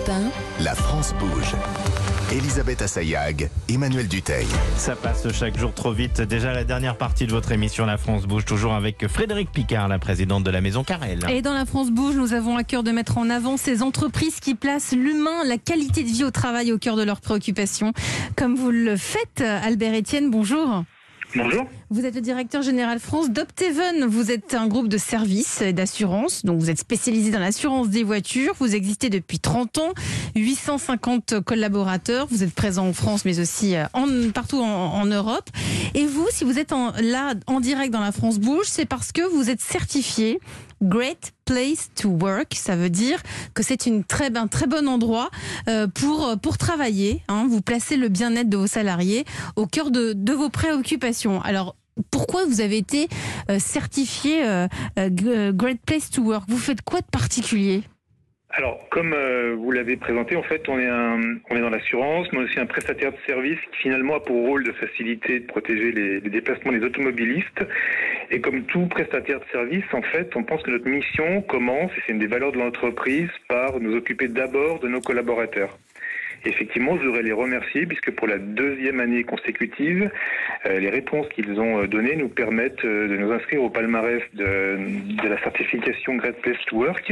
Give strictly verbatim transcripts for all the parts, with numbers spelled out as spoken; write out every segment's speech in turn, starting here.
Europe un. La France bouge. Elisabeth Assayag, Emmanuel Dutheil. Ça passe chaque jour trop vite. Déjà la dernière partie de votre émission La France bouge, toujours avec Frédérique Picard, la présidente de la Maison Carrel. Et dans La France bouge, nous avons à cœur de mettre en avant ces entreprises qui placent l'humain, la qualité de vie au travail au cœur de leurs préoccupations. Comme vous le faites, Albert Etienne, bonjour. Bonjour. Vous êtes le directeur général France d'Opteven. Vous êtes un groupe de services et d'assurance. Donc vous êtes spécialisé dans l'assurance des voitures. Vous existez depuis trente ans. huit cent cinquante collaborateurs. Vous êtes présent en France, mais aussi en, partout en, en Europe. Et vous, si vous êtes en, là en direct dans La France bouge, c'est parce que vous êtes certifié Great Place to Work. Ça veut dire que c'est une très, un très bon endroit euh, pour, pour travailler. Hein. Vous placez le bien-être de vos salariés au cœur de, de vos préoccupations. Alors, pourquoi vous avez été euh, certifié euh, euh, Great Place to Work? Vous faites quoi de particulier? Alors, comme euh, vous l'avez présenté, en fait, on est, un, on est dans l'assurance, mais aussi un prestataire de service qui finalement a pour rôle de faciliter, de protéger les, les déplacements des automobilistes. Et comme tout prestataire de service, en fait, on pense que notre mission commence, et c'est une des valeurs de l'entreprise, par nous occuper d'abord de nos collaborateurs. Et effectivement, je voudrais les remercier puisque pour la deuxième année consécutive, euh, les réponses qu'ils ont données nous permettent euh, de nous inscrire au palmarès de, de la certification Great Place to Work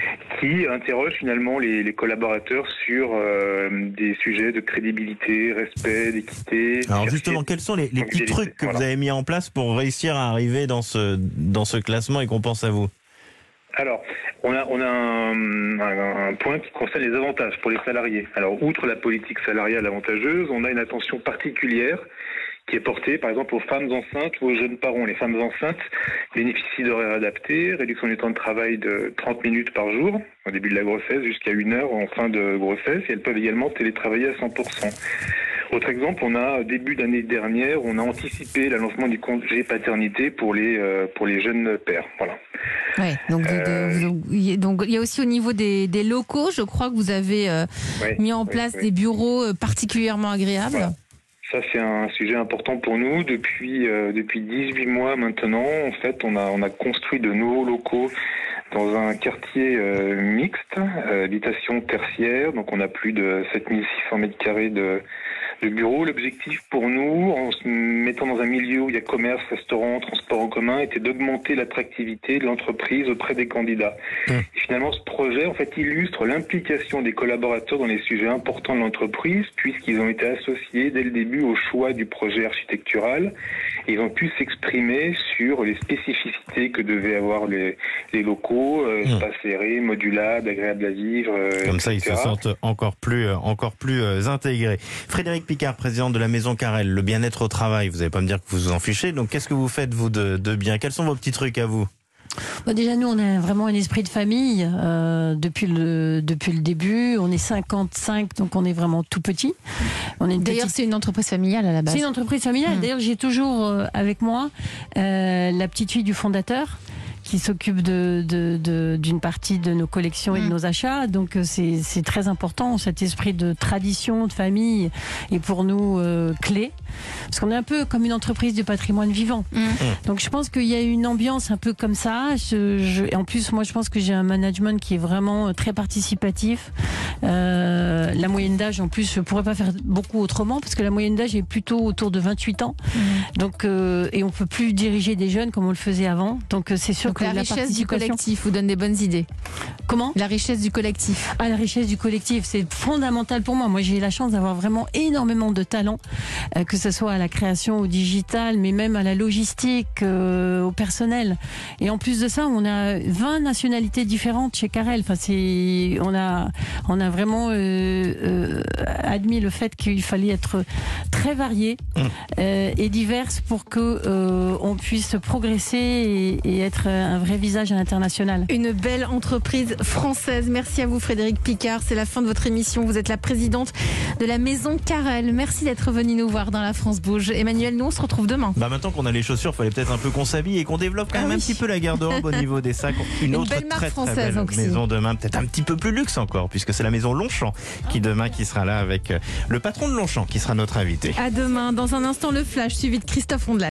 qui interroge finalement les, les collaborateurs sur euh, des sujets de crédibilité, respect, d'équité. Alors justement, quels sont les, les petits trucs que voilà. vous avez mis en place pour réussir à arriver dans ce, dans ce classement et qu'on pense à vous ? Alors, on a, on a un, un, un point qui concerne les avantages pour les salariés. Alors, outre la politique salariale avantageuse, on a une attention particulière qui est portée, par exemple, aux femmes enceintes ou aux jeunes parents. Les femmes enceintes bénéficient d'horaires adaptés, réduction du temps de travail de trente minutes par jour, au début de la grossesse, jusqu'à une heure en fin de grossesse, et elles peuvent également télétravailler à cent pour cent. Autre exemple, on a, début d'année dernière, on a anticipé l'allongement du congé paternité pour les, euh, pour les jeunes pères. Voilà. Ouais, donc, euh, de, de, donc il y a aussi au niveau des, des locaux, je crois que vous avez euh, ouais, mis en place ouais, ouais. des bureaux particulièrement agréables. Voilà. Ça, c'est un sujet important pour nous. Depuis, euh, depuis dix-huit mois maintenant, en fait, on a, on a construit de nouveaux locaux dans un quartier euh, mixte, euh, habitation tertiaire. Donc, on a plus de sept mille six cents mètres carrés de de bureau. L'objectif pour nous, en se mettant dans un milieu où il y a commerce, restaurant, transport en commun, était d'augmenter l'attractivité de l'entreprise auprès des candidats. Mmh. Et finalement, ce projet, en fait, illustre l'implication des collaborateurs dans les sujets importants de l'entreprise, puisqu'ils ont été associés dès le début au choix du projet architectural. Et ils ont pu s'exprimer sur les spécificités que devaient avoir les, les locaux, euh, mmh. espaces aérés, modulables, agréables à vivre, euh, Comme et cetera. ça, ils se sentent encore plus, encore plus euh, intégrés. Frédérique Picard, présidente de la Maison Carrel, le bien-être au travail, vous n'allez pas me dire que vous vous en fichez, donc qu'est-ce que vous faites, vous, de, de bien? Quels sont vos petits trucs à vous? Bon, déjà, nous, on a vraiment un esprit de famille euh, depuis, le, depuis le début. On est cinquante-cinq, donc on est vraiment tout petit. On est D'ailleurs, petite... c'est une entreprise familiale à la base. C'est une entreprise familiale. Mmh. D'ailleurs, j'ai toujours euh, avec moi euh, la petite fille du fondateur, qui s'occupe de, de, de, d'une partie de nos collections et de nos achats. Donc c'est, c'est très important, cet esprit de tradition, de famille est pour nous euh, clé. Parce qu'on est un peu comme une entreprise de patrimoine vivant. Mmh. Donc je pense qu'il y a une ambiance un peu comme ça. Je, je, et en plus, moi je pense que j'ai un management qui est vraiment très participatif. Euh, la moyenne d'âge, en plus, je ne pourrais pas faire beaucoup autrement, parce que la moyenne d'âge est plutôt autour de vingt-huit ans. Mmh. Donc, euh, et on ne peut plus diriger des jeunes comme on le faisait avant. Donc c'est sûr Donc, que la, la richesse du collectif vous donne des bonnes idées. Comment? La richesse du collectif. Ah, la richesse du collectif, c'est fondamental pour moi. Moi, j'ai eu la chance d'avoir vraiment énormément de talent, euh, que ce soit à la création, au digital, mais même à la logistique, euh, au personnel. Et en plus de ça, on a vingt nationalités différentes chez Carrel. Enfin, c'est, on a, on a vraiment euh, euh, admis le fait qu'il fallait être très varié euh, et diverse pour que euh, on puisse progresser et, et être un vrai visage à l'international. Une belle entreprise française. Merci à vous, Frédérique Picard. C'est la fin de votre émission. Vous êtes la présidente de la Maison Carrel. Merci d'être venue nous voir dans La France bouge. Emmanuel, nous on se retrouve demain. Bah maintenant qu'on a les chaussures, il fallait peut-être un peu qu'on s'habille et qu'on développe quand même ah oui. un petit peu la garde-robe au niveau des sacs. Une, Une autre belle marque très, française très belle aussi. maison demain, peut-être un petit peu plus luxe encore, puisque c'est la Maison Longchamp qui demain qui sera là avec le patron de Longchamp qui sera notre invité. À demain. Dans un instant, le flash suivi de Christophe Ondelat.